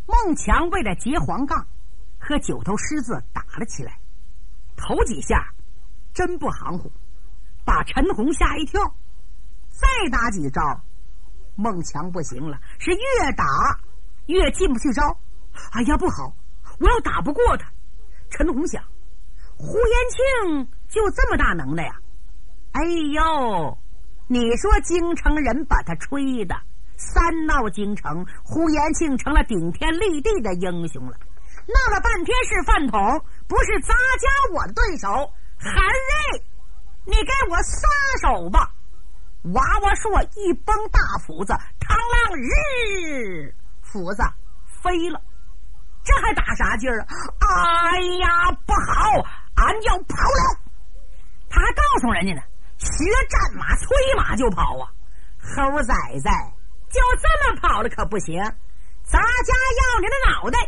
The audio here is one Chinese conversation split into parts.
孟强为了劫黄杠，和九头狮子打了起来。头几下真不含糊，把陈红吓一跳。再打几招，孟强不行了，是越打越进不去招。哎呀，不好，我要打不过他。陈红想，胡延庆就这么大能耐呀？哎呦，你说京城人把他吹的，三闹京城，胡延庆成了顶天立地的英雄了。闹了半天是饭桶，不是咱家我的对手。韩瑞，你给我撒手吧！娃娃说一崩大斧子，螳螂日，斧子飞了。这还打啥劲儿啊？哎呀，不好，俺要跑了！他还告诉人家呢，学战马催马就跑啊！猴崽崽，就这么跑了可不行，咱家要你的脑袋！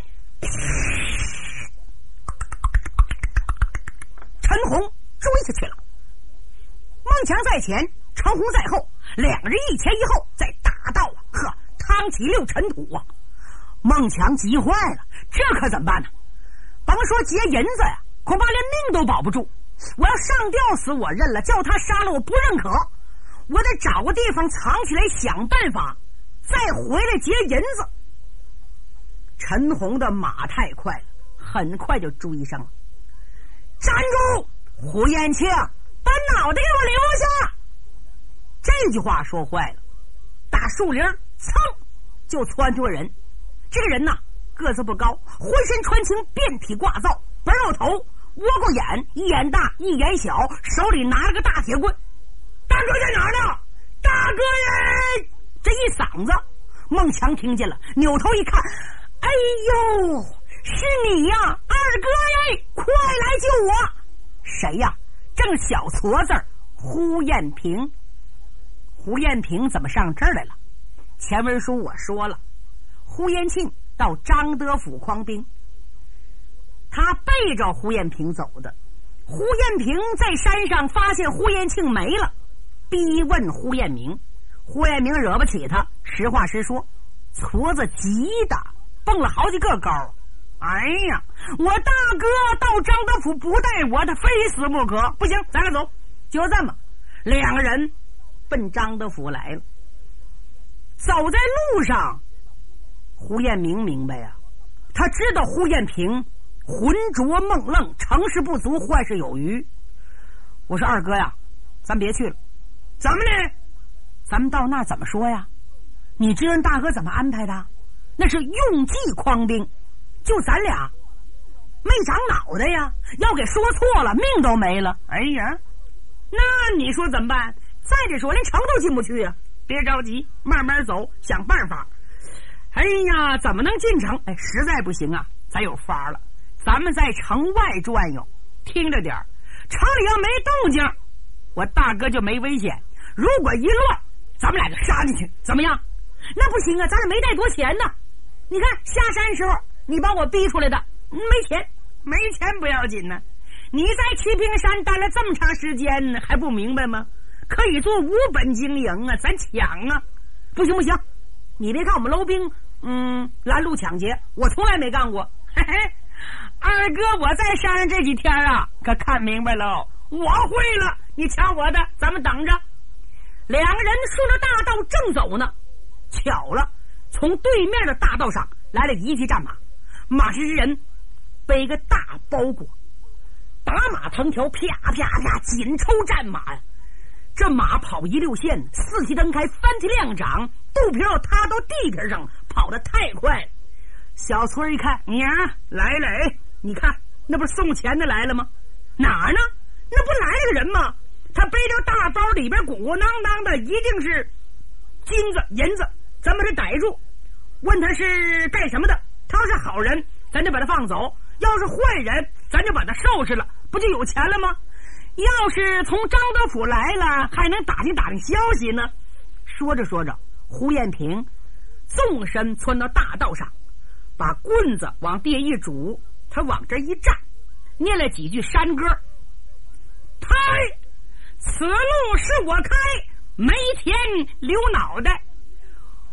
陈红追下去了，孟强在前，陈红在后，两人一前一后，在大道啊，呵，趟起溜尘土啊！孟强急坏了，这可怎么办呢？甭说劫银子呀，恐怕连命都保不住。我要上吊死我认了，叫他杀了我不认可。我得找个地方藏起来，想办法再回来劫银子。陈红的马太快了，很快就追上了。站住！胡延庆，把脑袋给我留下！这句话说坏了，打树林噌就窜出个人。这个人呐，个子不高，浑身穿青，遍体挂造，本有头，窝过眼，一眼大一眼小，手里拿了个大铁棍。大哥在哪儿呢？大哥呀！这一嗓子，孟强听见了，扭头一看，哎呦，是你呀，二哥呀，快来救我！谁呀？正小矬子胡彦平。胡彦平怎么上这儿来了？前文书我说了，胡延庆到张德府匡兵，他背着胡彦平走的。胡彦平在山上发现胡延庆没了，逼问胡彦明。胡彦明惹不起他，实话实说，矬子急的蹦了好几个高。哎呀，我大哥到张德府不带我，他非死不可。不行，咱俩走。就这么，两个人奔张德府来了。走在路上，胡彦明明白呀，他知道胡彦平浑浊梦愣，成事不足，坏事有余。我说二哥呀，咱别去了。怎么呢？咱们到那儿怎么说呀？你知道大哥怎么安排的？那是用计匡兵，就咱俩没长脑袋呀，要给说错了，命都没了。哎呀，那你说怎么办？再者说连城都进不去啊！别着急，慢慢走，想办法。哎呀，怎么能进城？哎，实在不行啊，咱有法了。咱们在城外转悠，听着点儿，城里要没动静，我大哥就没危险。如果一乱，咱们俩就杀进去，怎么样？那不行啊，咱俩没带多钱呢。你看下山时候你把我逼出来的，没钱不要紧呢。你在齐平山待了这么长时间呢，还不明白吗？可以做无本经营啊，咱抢啊！不行，你别看我们楼兵拦路抢劫，我从来没干过。嘿嘿，二哥，我在山上这几天啊，可看明白了，我会了。你抢我的，咱们等着。两个人顺着大道正走呢，巧了，从对面的大道上来了一骑战马，马上之人背个大包裹，打马藤条，啪啪啪，紧抽战马呀！这马跑一溜线，四蹄蹬开，翻蹄亮掌，肚皮要塌到地皮上，跑得太快了。小村一看，呀，来，你看，那不是送钱的来了吗？哪儿呢？那不来了个人吗？他背着大包，里边鼓鼓囊囊的，一定是金子银子，咱把他逮住，问他是干什么的。他要是好人，咱就把他放走；要是坏人，咱就把他收拾了，不就有钱了吗？要是从张德府来了，还能打听消息呢。说着说着，胡彦平纵身窜到大道上，把棍子往地一拄，他往这一站，念了几句山歌：开，此路是我开，没钱留脑袋。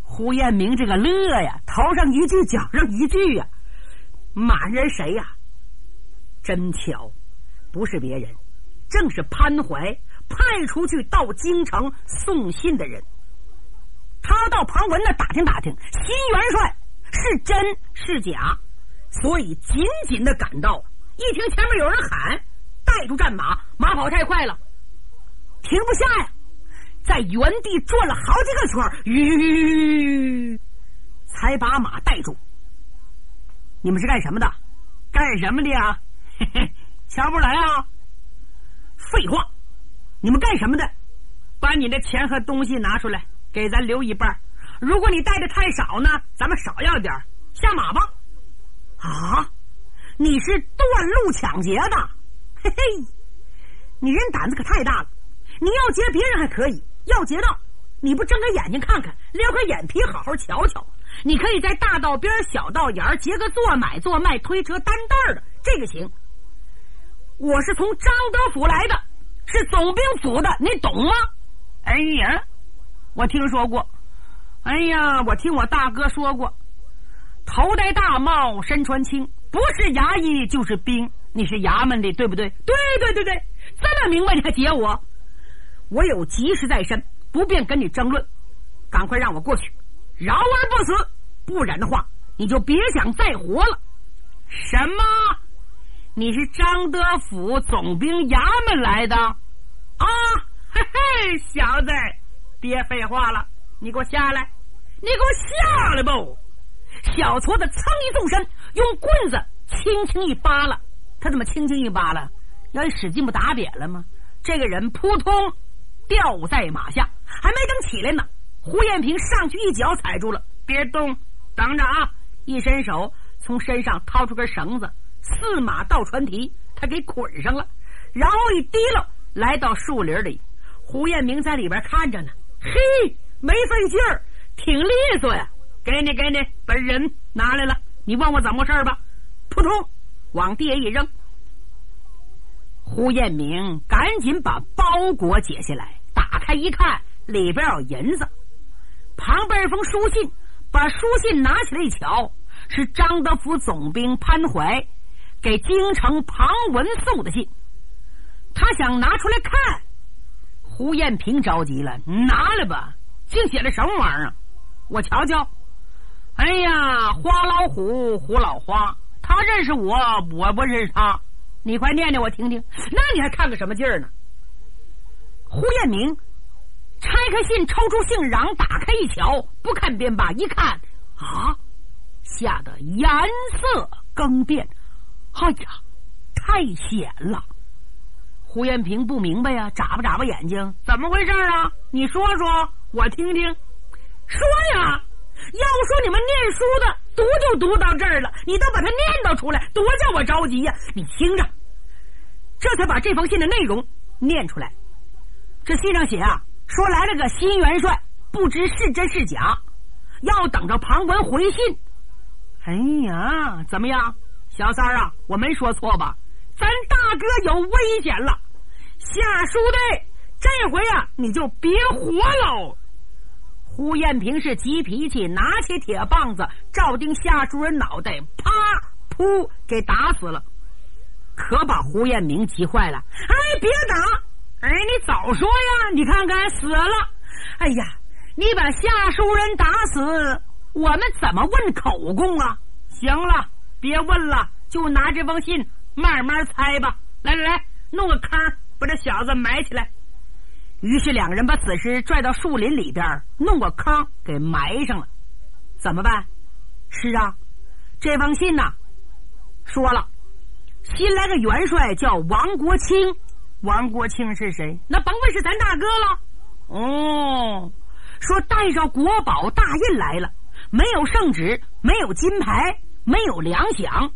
胡彦明这个乐呀，头上一句脚上一句呀，骂人谁呀？真巧，不是别人，正是潘怀派出去到京城送信的人。他到庞文那打听打听，新元帅是真是假，所以紧紧的赶到。一听前面有人喊，带住战马，马跑太快了，停不下呀，在原地转了好几个圈，才把马带住。你们是干什么的？干什么的呀？嘿嘿，瞧不来啊？废话，你们干什么的？把你的钱和东西拿出来，给咱留一半。如果你带的太少呢，咱们少要点，下马吧。啊，你是断路抢劫的？嘿嘿，你人胆子可太大了。你要劫别人还可以，要劫道你不睁开眼睛看看，撩开眼皮好好瞧瞧。你可以在大道边小道沿劫个做买做卖推车担担的，这个行。我是从张德府来的，是总兵府的，你懂吗？哎呀，我听说过。哎呀，我听我大哥说过，头戴大帽身穿青，不是衙役就是兵。你是衙门的对不对？对，这么明白你还劫我？我有急事在身，不便跟你争论，赶快让我过去，饶而不死，不然的话你就别想再活了。什么？你是张德府总兵衙门来的啊？嘿嘿，小子，别废话了，你给我下来，你给我下来吧！小矬子噌一纵身，用棍子轻轻一扒拉。他怎么轻轻一扒拉？要一使劲不打扁了吗？这个人扑通掉在马下，还没等起来呢，胡彦平上去一脚踩住了，别动，等着啊！一伸手从身上掏出根绳子，4马倒船蹄，他给捆上了，然后一提溜来到树林里。胡彦明在里边看着呢，嘿，没费劲儿，挺利索呀。给你，把人拿来了，你问我怎么回事吧。扑通往地下一扔。胡彦明赶紧把包裹解下来，打开一看，里边有银子。旁边一封书信，把书信拿起来一瞧，是张德府总兵潘怀给京城庞文送的信。他想拿出来看，胡彦平着急了，拿来吧，竟写了什么玩意儿？我瞧瞧。哎呀，花老虎，虎老花，他认识我，我不认识他。你快念念我听听。那你还看个什么劲儿呢？胡彦明拆开信，抽出信瓤，打开一瞧，不看便罢，一看啊，吓得颜色更变。哎呀，太险了！胡彦平不明白呀，眨巴眼睛，怎么回事啊？你说说，我听听。说呀，要说你们念书的读就读到这儿了，你都把它念叨出来，多叫我着急呀！你听着，这才把这封信的内容念出来。这信上写啊，说来了个新元帅，不知是真是假，要等着庞文回信。哎呀，怎么样，小三儿啊，我没说错吧？咱大哥有危险了，下书的这回啊，你就别活喽！胡彦平是急脾气，拿起铁棒子照定下书人脑袋，啪噗给打死了。可把胡彦明急坏了，哎，别打！哎，你早说呀！你看看死了！哎呀，你把下书人打死，我们怎么问口供啊？行了，别问了，就拿这封信慢慢猜吧。来，弄个坑，把这小子埋起来。于是两个人把死尸拽到树林里边，弄个坑给埋上了。怎么办？是啊，这封信呢，说了，新来个元帅叫王国清。王国清是谁？那甭问是咱大哥了。哦，说带着国宝大印来了，没有圣旨，没有金牌，没有粮饷。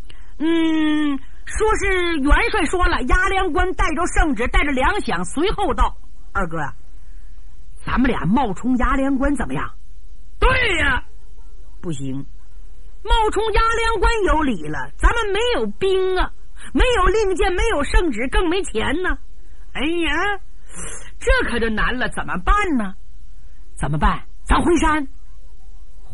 说是元帅说了，押粮官带着圣旨，带着粮饷随后到。二哥啊，咱们俩冒充押粮官怎么样？对呀，不行，冒充押粮官有理了，咱们没有兵啊，没有令箭，没有圣旨，更没钱呢。哎呀，这可就难了，怎么办呢？怎么办？咱回山。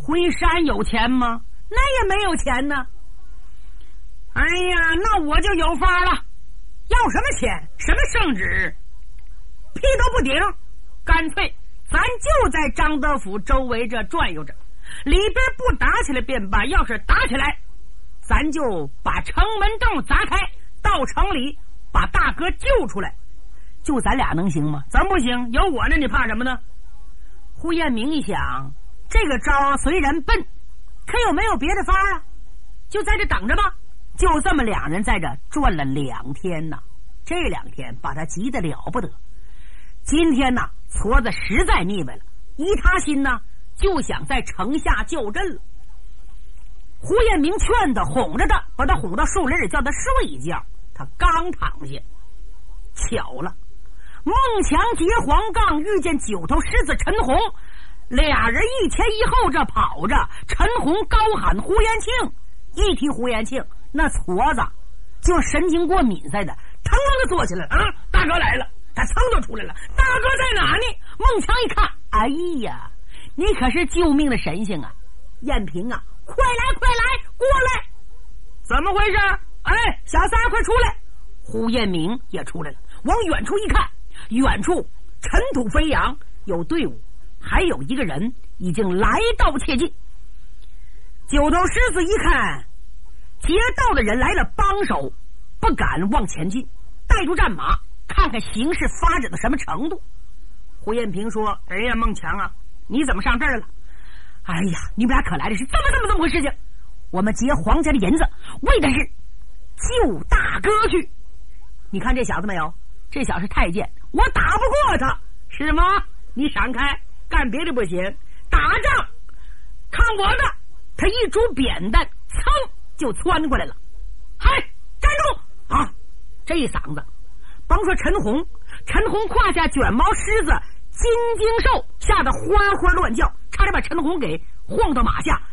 回山有钱吗？那也没有钱呢。哎呀，那我就有法了，要什么钱，什么圣旨，屁都不顶，干脆咱就在张德府周围这转悠着，里边不打起来便罢，要是打起来，咱就把城门洞砸开，到城里把大哥救出来。就咱俩能行吗？咱不行，有我呢，你怕什么呢？胡彦明一想，这个招虽然笨，可有没有别的法啊？就在这等着吧。就这么两人在这转了2天呢，这2天把他急得了不得。今天呢，矬子实在腻歪了，依他心呢，就想在城下就阵了。胡彦明劝他，哄着他，把他哄到树林里，叫他睡一觉。他刚躺下，巧了，孟强劫黄杠遇见9头狮子陈洪，俩人一前一后这跑着。陈洪高喊胡延庆，一提胡延庆，那矬子就神经过敏似的，腾腾的坐起来啊！大哥来了，他噌就出来了。大哥在哪呢？孟强一看，哎呀，你可是救命的神仙啊！燕平啊，快来快来，过来！怎么回事？哎，小三快出来！胡彦明也出来了，往远处一看，远处尘土飞扬，有队伍，还有一个人已经来到切近。9头狮子一看劫道的人来了，帮手不敢往前进，带住战马看看形势发展到什么程度。胡彦平说：哎呀，孟强啊，你怎么上这儿了？哎呀，你们俩可来的是这么回事情。我们劫皇家的银子，为的是救大哥去。你看这小子没有？这小子是太监，我打不过他，是吗？你闪开，干别的不行，打仗看我的。他一拄扁担，噌就窜过来了。嗨，站住！啊，这一嗓子，甭说陈洪胯下卷毛狮子金睛兽吓得哗哗乱叫，差点把陈洪给晃到马下。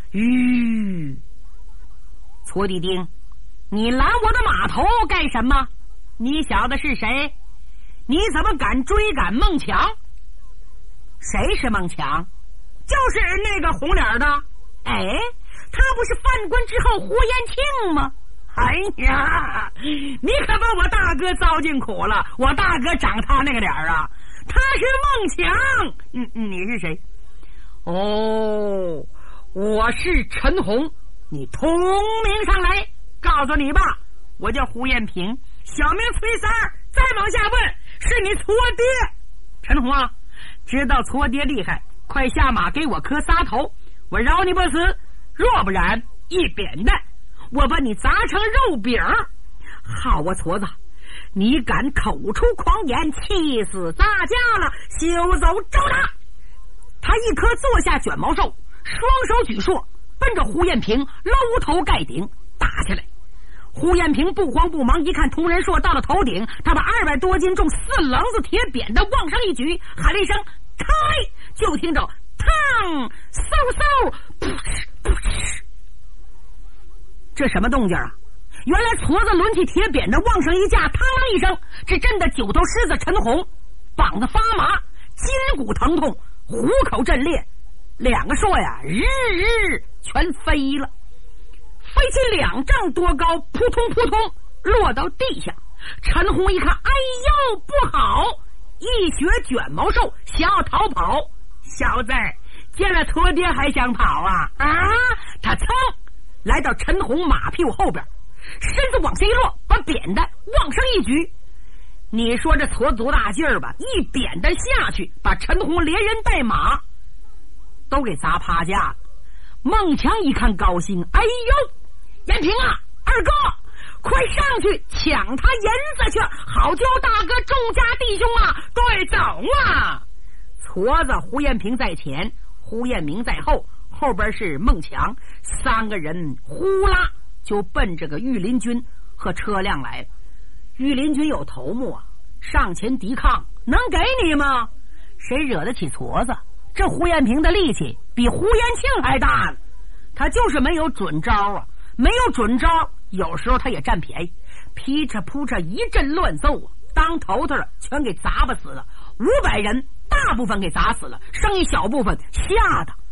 矬地丁，你拦我的马头干什么？你小子是谁？你怎么敢追赶孟强？谁是孟强？就是那个红脸的。哎，他不是犯官之后胡延庆吗？哎呀，你可把我大哥糟践苦了，我大哥长他那个脸啊，他是孟强。你是谁？哦，我是陈洪。你通名上来，告诉你吧，我叫胡彦平，小名崔三儿。再往下问，是你矬爹。陈洪啊，知道矬爹厉害，快下马给我磕仨头，我饶你不死，若不然一扁担我把你砸成肉饼。好啊，矬子，你敢口出狂言，气死大家了，休走招打！他一颗坐下卷毛兽，双手举槊，奔着胡彦平搂头盖顶打下来。胡彦平不慌不忙，一看同仁槊到了头顶，他把200多斤重4棱子铁扁担往上一举，喊了一声开，就听着嘡嗖嗖噗嗤噗嗤，这什么动静啊？原来矬子抡起铁扁担往上一架，嘡啷一声，这震得9头狮子陈洪膀子发麻，筋骨疼痛，虎口震裂，2个槊呀日全飞了，飞起2丈多高，扑通扑通落到地下。陈洪一看，哎呦不好，一学卷毛兽想要逃跑。小子见了矬爹还想跑啊？他噌来到陈洪马屁股后边，身子往下一落，把扁担往上一举。你说这矬多大劲儿吧，一扁担下去，把陈洪连人带马都给砸趴下了。孟强一看高兴，哎呦，延平啊，二哥，快上去抢他银子去，好救大哥众家弟兄啊！对，走啊！矬子胡彦平在前，胡彦明在后，后边是孟强，3个人呼啦就奔这个御林军和车辆来了。御林军有头目啊，上前抵抗，能给你吗？谁惹得起矬子？这胡彦平的力气比胡延庆还大呢，他就是没有准招啊，没有准招，有时候他也占便宜，劈嚓扑嚓一阵乱揍啊，当头头全给砸不死了，500人大部分给砸死了，剩一小部分吓得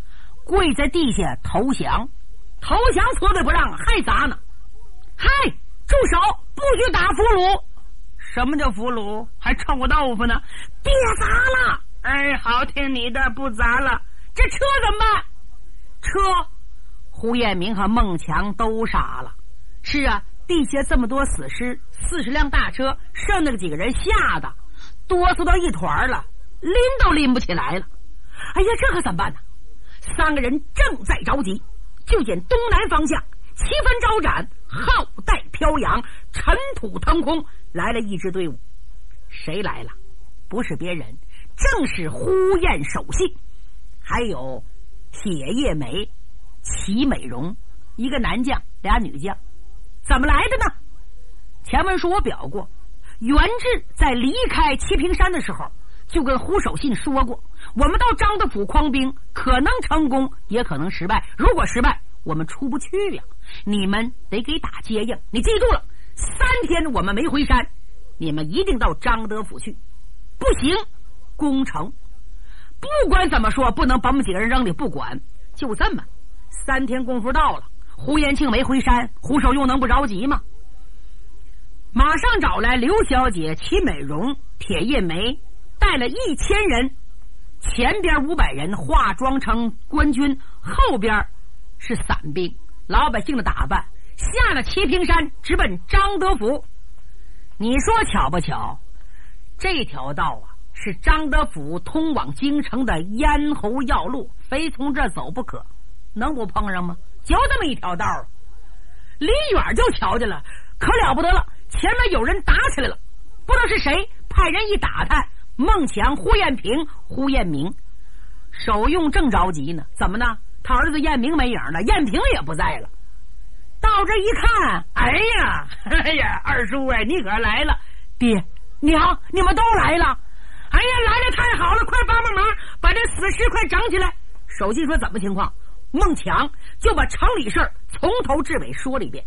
跪在地下投降。投降错对不让，还砸呢！嗨，住手！不许打俘虏！什么叫俘虏？还臭豆腐呢！别砸了！哎，好听你的，不砸了。这车怎么办？车，胡彦明和孟强都杀了。是啊，地下这么多死尸，40辆大车，剩那个几个人吓得哆嗦到一团了，拎都拎不起来了。哎呀，这可怎么办呢？3个人正在着急，就见东南方向旗帆招展，号带飘扬，尘土腾空，来了一支队伍。谁来了？不是别人，正是呼延守信，还有铁叶梅、齐美容，一个男将，2女将。怎么来的呢？前文书我表过，袁志在离开齐平山的时候就跟胡守信说过，我们到张德府匡兵，可能成功也可能失败，如果失败我们出不去呀，你们得给打接应。你记住了，3天我们没回山，你们一定到张德府去，不行攻城。不管怎么说，不能把我们几个人扔里不管。就这么3天功夫到了，胡延庆没回山，胡守用能不着急吗？马上找来刘小姐、齐美容、铁叶梅，带了1000人，前边500人化妆成官军，后边是散兵，老百姓的打扮，下了齐平山，直奔张德府。你说巧不巧？这条道啊，是张德府通往京城的咽喉要路，非从这走不可，能不碰上吗？就这么一条道，离远就瞧见了，可了不得了，前面有人打起来了，不知道是谁，派人一打探，孟强、胡彦平、胡彦明。守用正着急呢，怎么呢？他儿子彦明没影了，彦平也不在了。到这一看，哎呀，二叔哎，你可来了！爹娘，你们都来了！哎呀，来了太好了，快帮帮忙，把这死尸快整起来！守信说怎么情况？孟强就把城里事从头至尾说了一遍。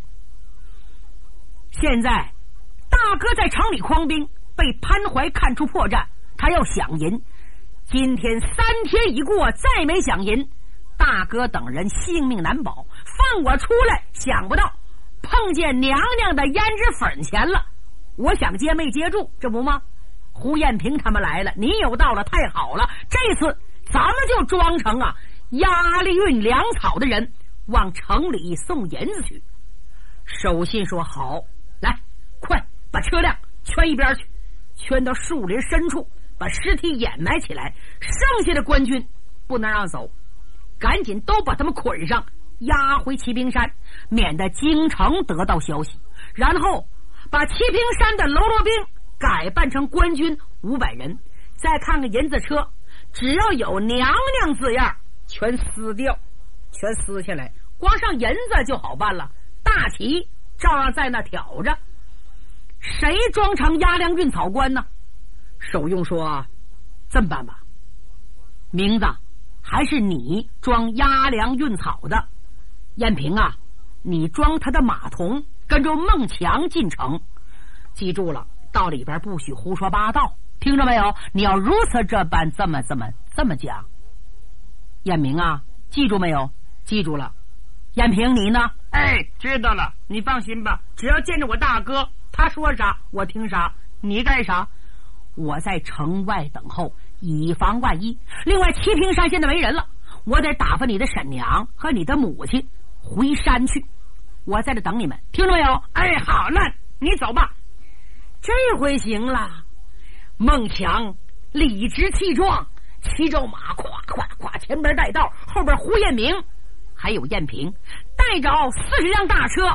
现在大哥在城里匡兵，被潘怀看出破绽，他要饷银。今天3天已过，再没饷银，大哥等人性命难保。放我出来，想不到碰见娘娘的胭脂粉钱了，我想接没接住，这不吗？胡彦平他们来了，你有到了，太好了！这次咱们就装成啊压力运粮草的人，往城里送银子去。守信说好，来，快把车辆圈一边去，圈到树林深处，把尸体掩埋起来，剩下的官军不能让走，赶紧都把他们捆上，押回齐平山，免得京城得到消息。然后把齐平山的喽啰兵改扮成官军500人，再看看银子车，只要有娘娘字样全撕掉，全撕下来，光上银子就好办了，大旗照样在那挑着。谁装成押粮运草官呢？守用说这么办吧，名字还是你装押粮运草的，彦平啊，你装他的马童，跟着孟强进城。记住了，到里边不许胡说八道，听着没有？你要如此这般这么讲。彦明啊，记住没有？记住了。彦平你呢？哎，知道了，你放心吧，只要见着我大哥，他说啥我听啥。你干啥？我在城外等候，以防万一。另外齐平山现在没人了，我得打发你的婶娘和你的母亲回山去，我在这等你们，听着没有？哎，好了，你走吧。这回行了，孟强理直气壮，骑着马咵咵咵，前边带道，后边胡彦明还有彦平，带着40辆大车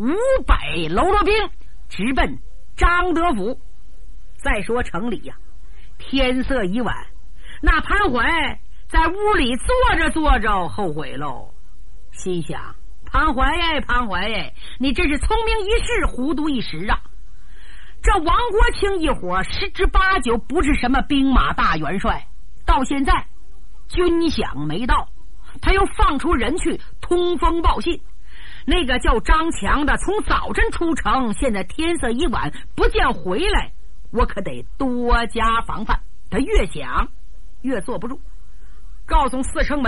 ，500喽啰兵，直奔张德府。再说城里呀，天色已晚，那潘怀在屋里坐着后悔喽，心想潘怀呀，你真是聪明一世，糊涂一时啊！这王国清一伙10之8九不是什么兵马大元帅，到现在军饷没到，他又放出人去通风报信。那个叫张强的从早晨出城，现在天色已晚，不见回来，我可得多加防范。他越想越坐不住，告诉四城门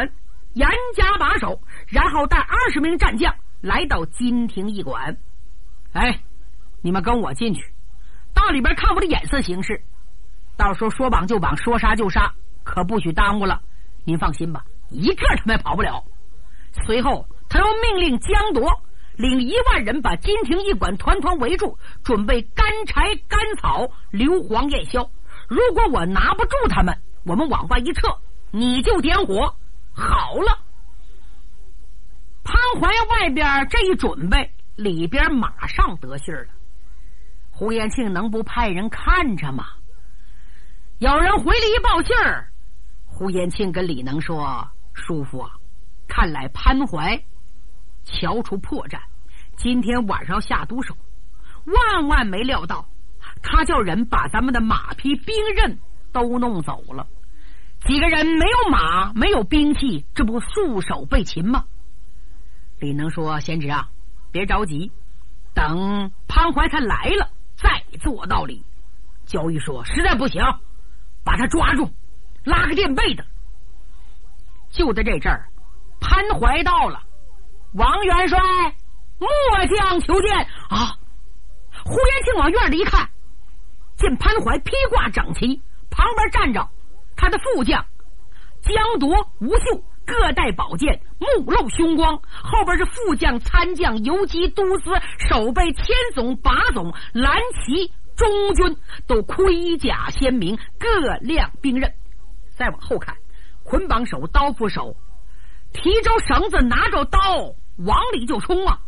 严加把守，然后带20名战将来到金庭驿馆。哎，你们跟我进去，到里边看我的眼色行事，到时候说绑就绑，说杀就杀，可不许耽误了。您放心吧，一个他们也跑不了。随后他又命令江铎领1万人把金庭驿馆团团围住，准备干柴干草，硫磺焰硝。如果我拿不住他们，我们往外一撤，你就点火。好了。潘怀外边这一准备，里边马上得信了。胡延庆能不派人看着吗？有人回来一报信儿，胡延庆跟李能说：叔父啊，看来潘怀瞧出破绽，今天晚上要下毒手，万万没料到他叫人把咱们的马匹兵刃都弄走了。几个人没有马没有兵器，这不束手被擒吗？李能说：贤侄啊，别着急，等潘怀他来了再做道理。焦裕说：实在不行，把他抓住，拉个垫背的。就在这阵儿，潘怀到了。王元帅，末将求见啊！胡延庆往院里一看，见潘怀披挂整齐，旁边站着他的副将江铎、吴秀，各带宝剑，目露凶光，后边是副将、参将、游击、都司、守备、千总、把总、蓝旗、中军，都盔甲鲜明，各亮兵刃。再往后看，捆绑手、刀斧手提着绳子，拿着刀往里就冲啊！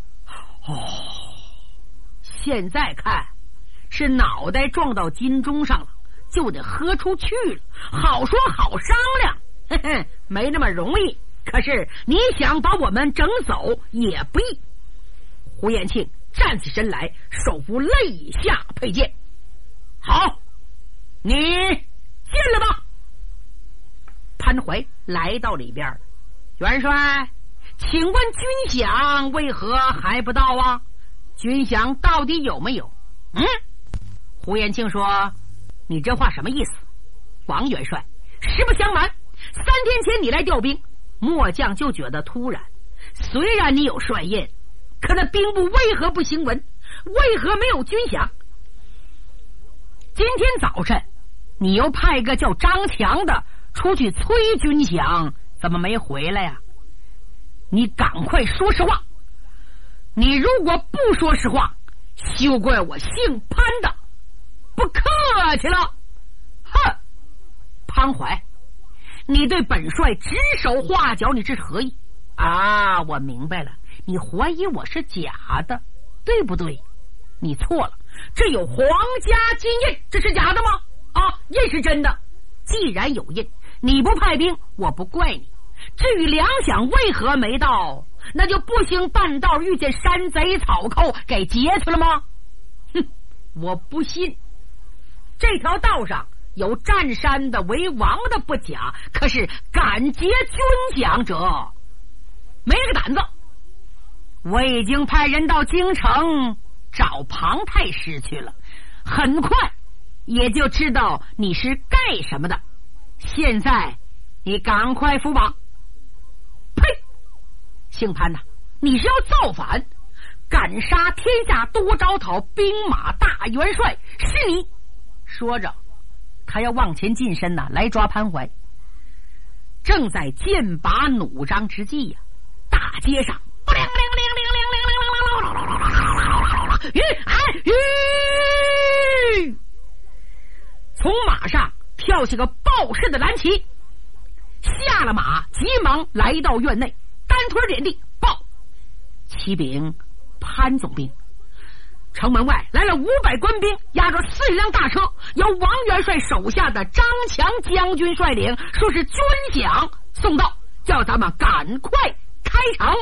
现在看是脑袋撞到金钟上了，就得喝出去了。好说好商量，嘿嘿，没那么容易。可是你想把我们整走也不易。胡延庆站起身来，手扶肋下佩剑。好，你进来吧。潘怀来到里边，元帅，请问军饷为何还不到啊？军饷到底有没有？胡延庆说：你这话什么意思？王元帅，实不相瞒，3天前你来调兵，末将就觉得突然。虽然你有帅印，可那兵部为何不行文？为何没有军饷？今天早晨你又派个叫张强的出去催军饷，怎么没回来呀？你赶快说实话。你如果不说实话，休怪我姓潘的不客气了。哼！潘怀，你对本帅指手画脚，你这是何意啊？我明白了，你怀疑我是假的，对不对？你错了，这有皇家金印，这是假的吗？啊，印是真的。既然有印，你不派兵，我不怪你。至于粮饷为何没到，那就不行半道遇见山贼草寇给劫去了吗？哼，我不信。这条道上有占山的为王的不假，可是敢劫军饷者没这个胆子。我已经派人到京城找庞太师去了，很快也就知道你是干什么的。现在你赶快伏绑。呸！姓潘的，你是要造反，赶杀天下多招讨兵马大元帅，是你。说着他要往前近身来抓潘怀。正在剑拔弩张之际呀，大街上从马上跳下个报事的蓝旗，下了马急忙来到院内，单腿点地报：启禀潘总兵，城门外来了500官兵，押着4辆大车，由王元帅手下的张强将军率领，说是军饷送到，叫咱们赶快开场。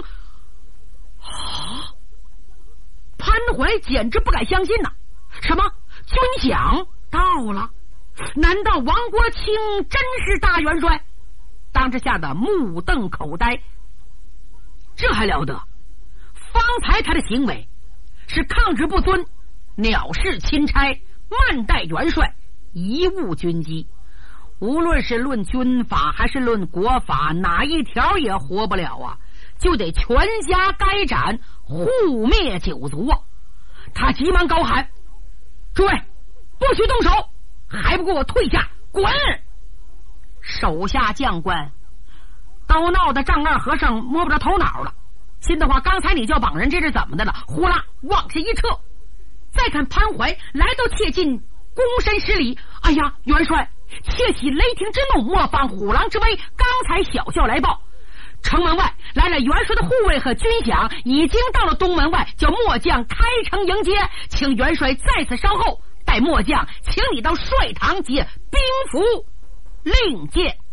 潘怀简直不敢相信呐！什么军饷到了？难道王国清真是大元帅？当着吓得目瞪口呆。这还了得！方才他的行为是抗旨不遵，藐视钦差，慢待元帅，贻误军机。 无论是论军法还是论国法，哪一条也活不了啊，就得全家该斩，护灭九族啊！他急忙高喊：“诸位，不许动手！还不给我退下，滚！”手下将官都闹得丈二和尚摸不着头脑了，心的话，刚才你叫绑人，这是怎么的了？呼啦往下一撤，再看潘怀来到切近，躬身施礼：“哎呀，元帅，切喜雷霆之怒，莫放虎狼之威，刚才小校来报，城门外来了元帅的护卫和军饷，已经到了东门外，叫末将开城迎接，请元帅在此稍后，待末将请你到帅堂接兵符令箭。”